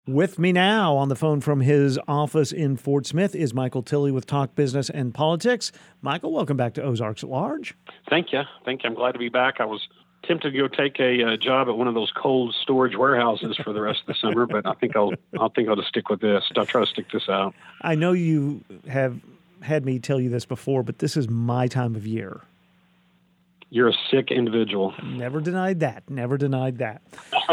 With me now on the phone from his office in Fort Smith is Michael Tilley with Talk Business and Politics. Michael, welcome back to Ozarks at Large. Thank you. I'm glad to be back. I was tempted to go take a job at one of those cold storage warehouses for the rest of the summer, but I think I'll just stick with this. I'll try to stick this out. I know you have had me tell you this before, but this is my time of year. You're a sick individual. Never denied that. Never denied that.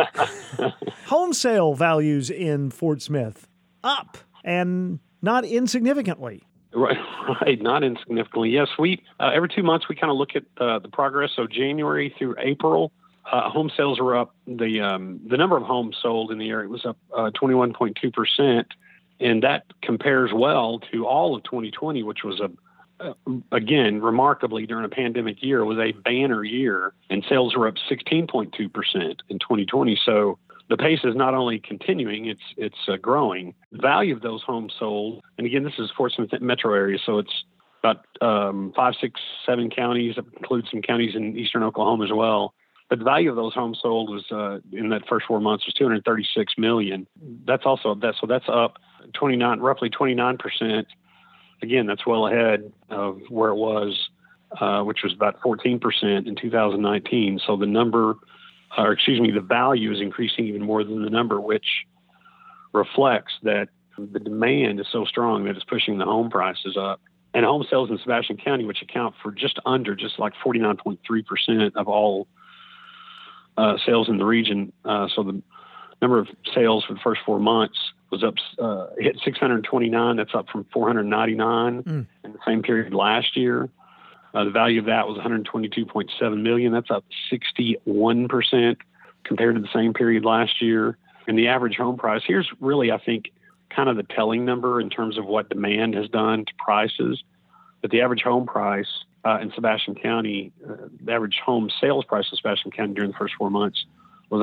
Home sale values in Fort Smith up, and not insignificantly. Right, not insignificantly. Yes, we every 2 months we kind of look at the progress. So January through April, home sales were up. The number of homes sold in the area was up 21.2%, and that compares well to all of 2020, which was again, remarkably, during a pandemic year, was a banner year, and sales were up 16.2% in 2020. So the pace is not only continuing, it's growing. The value of those homes sold, and again, this is Fort Smith metro area, so it's about 5, 6, 7 counties. That includes some counties in eastern Oklahoma as well. But the value of those homes sold was in that first 4 months was $236 million. That's also so that's up roughly 29%. Again, that's well ahead of where it was, which was about 14% in 2019. So the value is increasing even more than the number, which reflects that the demand is so strong that it's pushing the home prices up. And home sales in Sebastian County, which account for just like 49.3% of all sales in the region. So the number of sales for the first 4 months was up, hit 629. That's up from 499 in the same period last year. The value of that was $122.7 million. That's up 61% compared to the same period last year. And the average home price, here's really, I think, kind of the telling number in terms of what demand has done to prices. But the average home price in Sebastian County, the average home sales price in Sebastian County during the first 4 months was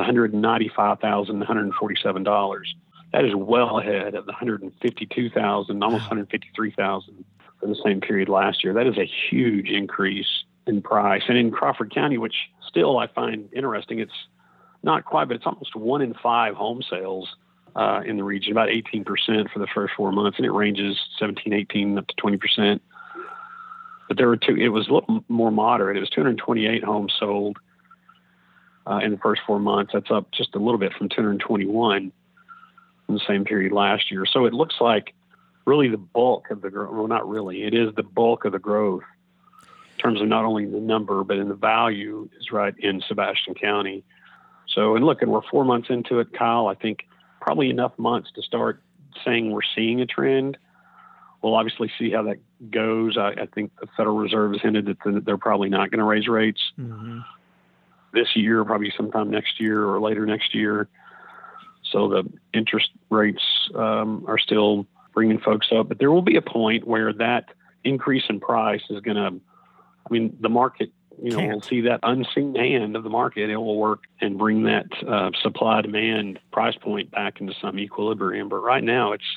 $195,147. That is well ahead of the $152,000, almost $153,000 for the same period last year. That is a huge increase in price. And in Crawford County, which still I find interesting, it's not quite, but it's almost 1 in 5 home sales in the region, about 18% for the first 4 months, and it ranges 17, 18, up to 20%. But it was a little more moderate. It was 228 homes sold in the first 4 months. That's up just a little bit from 221 in the same period last year. So it looks like really the bulk of the growth, well, not really, it is the bulk of the growth in terms of not only the number, but in the value is right in Sebastian County. So, and look, and we're 4 months into it, Kyle. I think probably enough months to start saying we're seeing a trend. We'll obviously see how that goes. I think the Federal Reserve has hinted that they're probably not going to raise rates this year, probably sometime next year or later next year. So the interest rates are still bringing folks up. But there will be a point where that increase in price is going to, the market, we'll see that unseen hand of the market. It will work and bring that supply-demand price point back into some equilibrium. But right now, I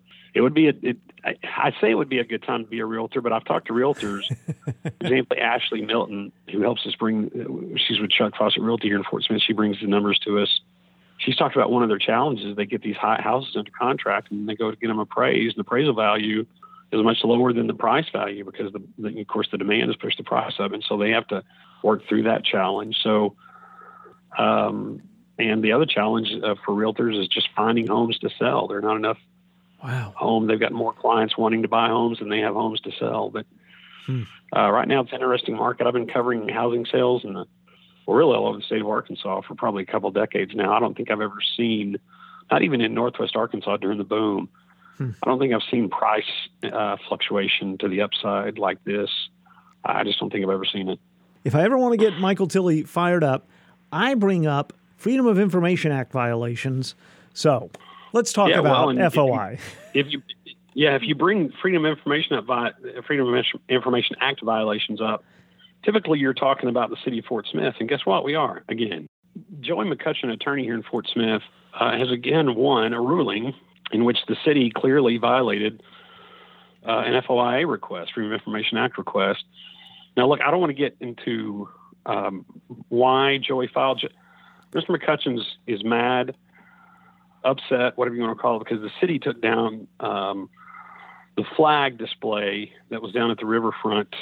say it would be a good time to be a realtor, but I've talked to realtors. For example, Ashley Milton, who helps us she's with Chuck Fawcett Realty here in Fort Smith. She brings the numbers to us. She's talked about one of their challenges. They get these high houses under contract and they go to get them appraised. The appraisal value is much lower than the price value because, of course, the demand has pushed the price up. And so they have to work through that challenge. So, and the other challenge for realtors is just finding homes to sell. There are not enough homes. They've got more clients wanting to buy homes than they have homes to sell. But right now it's an interesting market. I've been covering housing sales really all over the state of Arkansas for probably a couple of decades now. I don't think I've ever seen, not even in Northwest Arkansas during the boom, I don't think I've seen price fluctuation to the upside like this. I just don't think I've ever seen it. If I ever want to get Michael Tilley fired up, I bring up Freedom of Information Act violations. So let's talk about FOI. If you bring Freedom of Information Act violations up, typically you're talking about the city of Fort Smith, and guess what? We are, again. Joey McCutcheon, attorney here in Fort Smith, has again won a ruling in which the city clearly violated an FOIA request, Freedom of Information Act request. Now, look, I don't want to get into why Joey filed. Mr. McCutcheon is mad upset, whatever you want to call it, because the city took down the flag display that was down at the riverfront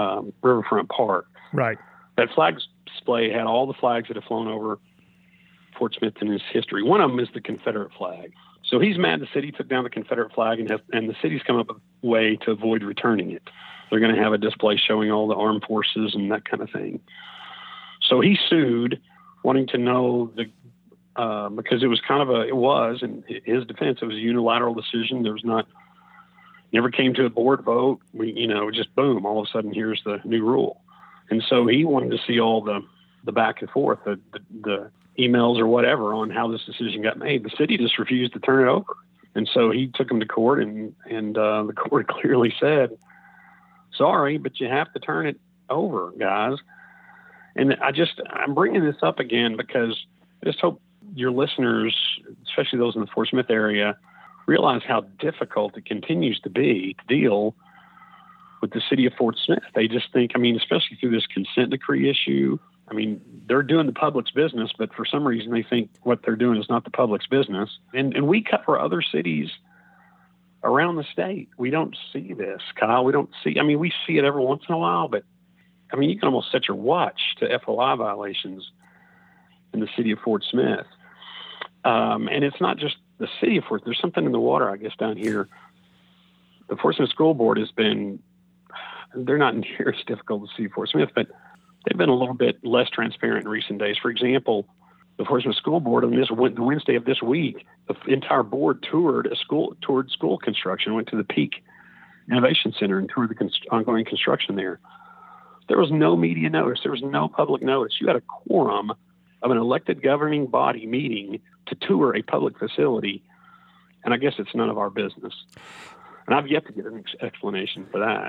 park. Right. That flag display had all the flags that have flown over Fort Smith in its history. One of them is the Confederate flag. So he's mad the city took down the Confederate flag, and the city's come up with a way to avoid returning it. They're going to have a display showing all the armed forces and that kind of thing. So he sued, wanting to know because it was in his defense, it was a unilateral decision. There was never came to a board vote. Just boom, all of a sudden here's the new rule. And so he wanted to see all the back and forth, the emails or whatever on how this decision got made. The city just refused to turn it over. And so he took him to court, and the court clearly said, sorry, but you have to turn it over, guys. And I'm bringing this up again because I just hope your listeners, especially those in the Fort Smith area, realize how difficult it continues to be to deal with the city of Fort Smith. They just think, especially through this consent decree issue, they're doing the public's business, but for some reason they think what they're doing is not the public's business. And we cover other cities around the state. We don't see this, Kyle. We don't see, we see it every once in a while, but you can almost set your watch to FOI violations in the city of Fort Smith. And it's not just the city of Fort. There's something in the water, I guess, down here. The Fort Smith School Board they're not near as difficult to see Fort Smith, but they've been a little bit less transparent in recent days. For example, the Fort Smith School Board on the Wednesday of this week, the entire board toured school construction, went to the Peak Innovation Center and toured the ongoing construction there. There was no media notice. There was no public notice. You had a quorum of an elected governing body meeting to tour a public facility, and I guess it's none of our business. And I've yet to get an explanation for that.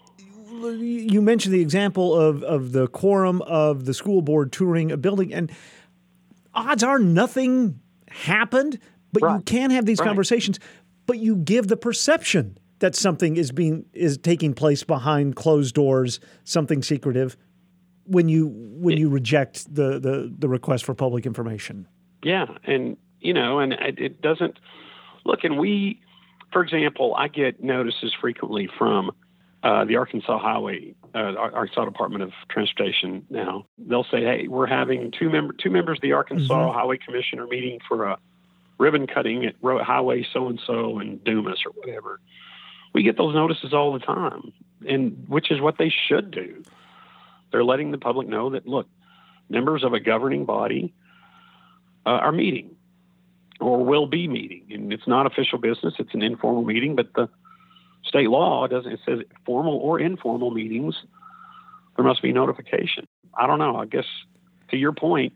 You mentioned the example of the quorum of the school board touring a building, and odds are nothing happened, but right. You can have these conversations, but you give the perception that something is taking place behind closed doors, something secretive, when you reject the request for public information. Yeah, and it doesn't look. And we, for example, I get notices frequently from the Arkansas Arkansas Department of Transportation. Now they'll say, "Hey, we're having two members of the Arkansas Highway Commission are meeting for a ribbon cutting at Highway so and so in Dumas or whatever." We get those notices all the time, and which is what they should do. They're letting the public know that, look, members of a governing body are meeting or will be meeting. And it's not official business. It's an informal meeting, but the state law it says formal or informal meetings, there must be notification. I don't know. I guess to your point,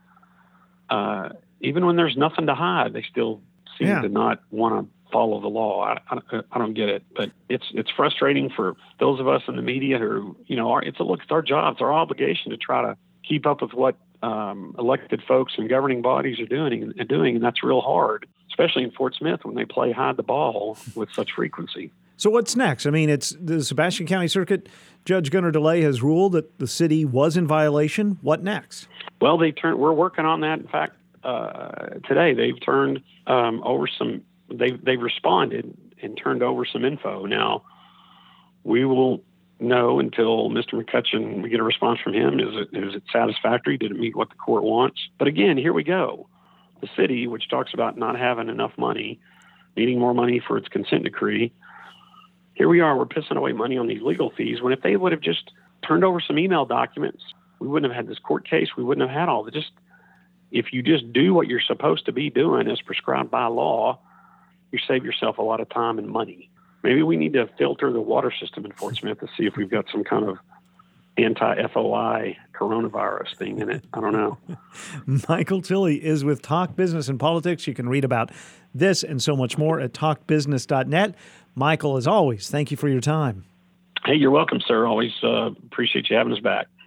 even when there's nothing to hide, they still seem to not want to follow the law. I don't get it, but it's frustrating for those of us in the media who, it's our job, it's our obligation to try to keep up with what elected folks and governing bodies are doing, and that's real hard, especially in Fort Smith when they play hide the ball with such frequency. So what's next? It's the Sebastian County Circuit Judge Gunnar DeLay has ruled that the city was in violation. What next? Well, we're working on that. In fact, today they've turned over some. They've responded and turned over some info. Now, we will know until Mr. McCutcheon, we get a response from him. Is it satisfactory? Did it meet what the court wants? But again, here we go. The city, which talks about not having enough money, needing more money for its consent decree, here we are. We're pissing away money on these legal fees, when if they would have just turned over some email documents, we wouldn't have had this court case. We wouldn't have had all the if you just do what you're supposed to be doing as prescribed by law, you save yourself a lot of time and money. Maybe we need to filter the water system in Fort Smith to see if we've got some kind of anti-FOI coronavirus thing in it. I don't know. Michael Tilley is with Talk Business and Politics. You can read about this and so much more at talkbusiness.net. Michael, as always, thank you for your time. Hey, you're welcome, sir. Always appreciate you having us back.